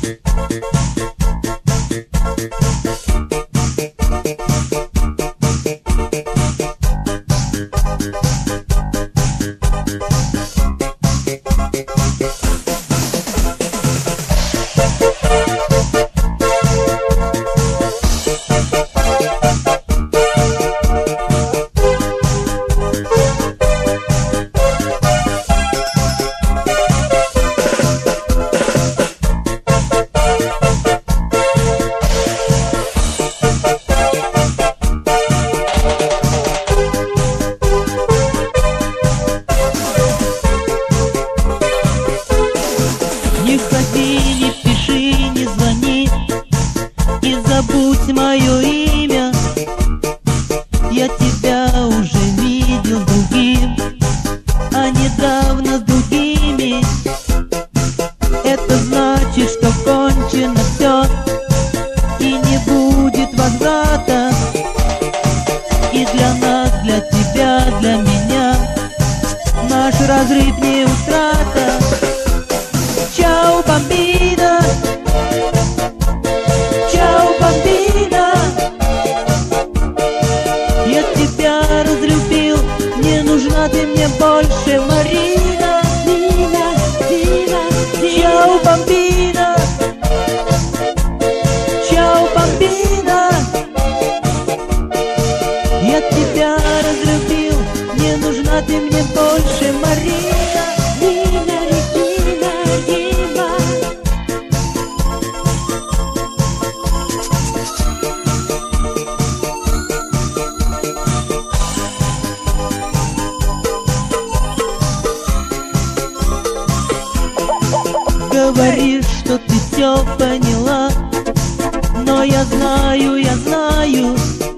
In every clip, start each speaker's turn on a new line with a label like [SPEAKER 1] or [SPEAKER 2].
[SPEAKER 1] Не ходи, не пиши, не звони и забудь мое имя. Я тебя уже видел с другим, а недавно с другими. Это значит, что кончено все и не будет возврата. И для нас, для тебя, для меня наш разрыв не утрата. Ciao bambina, ciao bambina, я тебя разлюбил, не нужна ты мне больше, Марина. Дина, Дина, ciao bambina, ciao bambina, я тебя разлюбил, не нужна ты мне больше, Марина. Говоришь, что ты все поняла, но я знаю,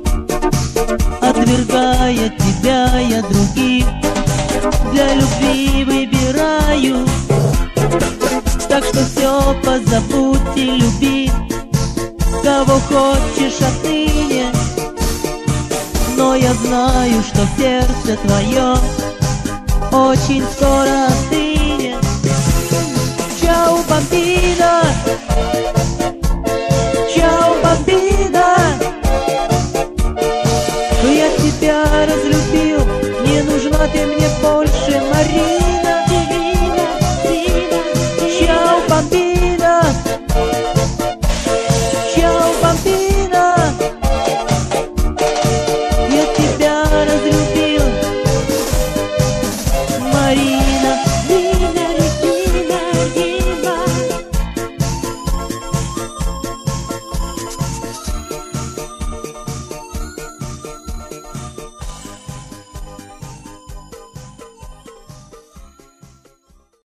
[SPEAKER 1] отвергая тебя я других для любви выбираю. Так что все позабудь и люби, кого хочешь отныне. Но я знаю, что сердце твое очень скоро остынет.